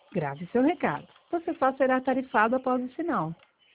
Grave seu recado. Você só será tarifado após o sinal.